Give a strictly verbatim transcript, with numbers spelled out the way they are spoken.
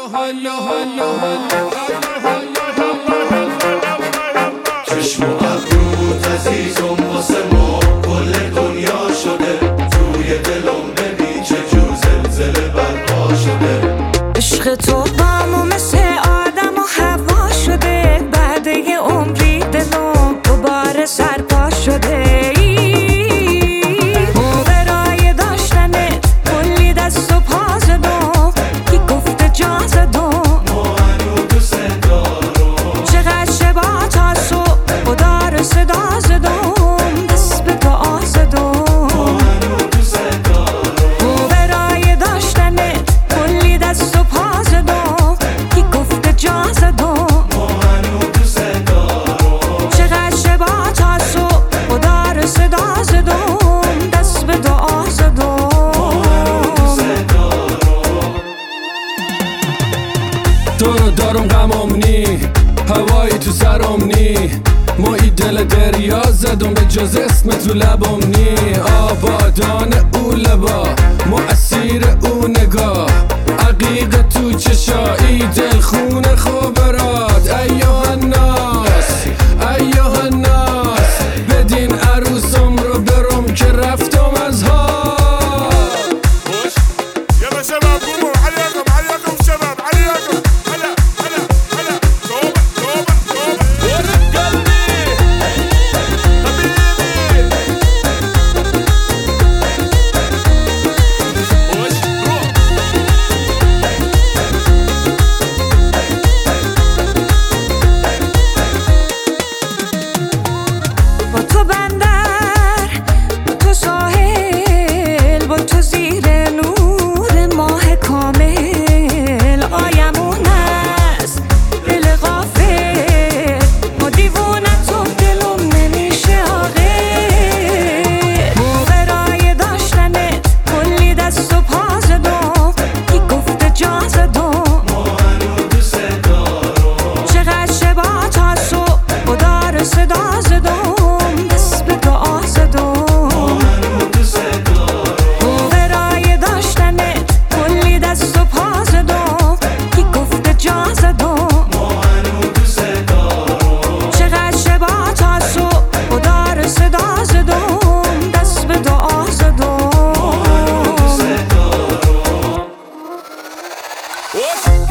چشم و ابروت عزیزم واسه ما کل دنیا شده، توی دلم ببین چه جور زلزله برپا شده. عشق تو بامو مثل آدم و هوا شده، بعد یه عمری دلم دوباره سرپا شده. برای داشتنت کلی دست و پا زدم، کی گفته جا زدم ما هنو دوست دارم. چقدر شبا تا صبح خدا رو صدا زدم، دست به دعا زدم. ما هنو دوست دارم. برای داشتنت کلی دست و پا زدم، کی گفته جا زدم ما هنو دوست دارم. چقدر شبا تا صبح خدا رو صدا زدم، دست به دعا زدم. تو رو دارم غمم نی، هوایی تو سرم نی، ما ای دل دریا زدم به جز اسم تو لبم نی. آبادان او لبا ما اسیر او نگاه، عقیق تو چشایی دل خونه خوبرات. ایوه الناس ایوه الناس، بدین عروسم رو برم که رفتم از ها. يلا شباب قوموا عليكم عليكم شباب عليكم. هلا هلا هلا توبة توبة توبة ورد قلبي حبيبي. وش روح با تو بندر، با تو ساحل، با تو زیر نور ماه کامل. آیمون است دل غافل، ما دیوونه تو دلم نمیشه عاقل. برای داشتنت کلی دست و پا زدم، کی گفته جا زدم ما هنو دوست دارم. چقدر شبا تا صبح خدا رو صدا زدم، دست به دعا زدم. ما هنو دوست دارم. برای داشتنت کلی دست و پا زدم، کی گفته جا زدم ما هنو دوست دارم. چقدر شبا تا صبح خدا رو صدا زدم، دست به دعا زدم. ما هنو دوست دارم. وش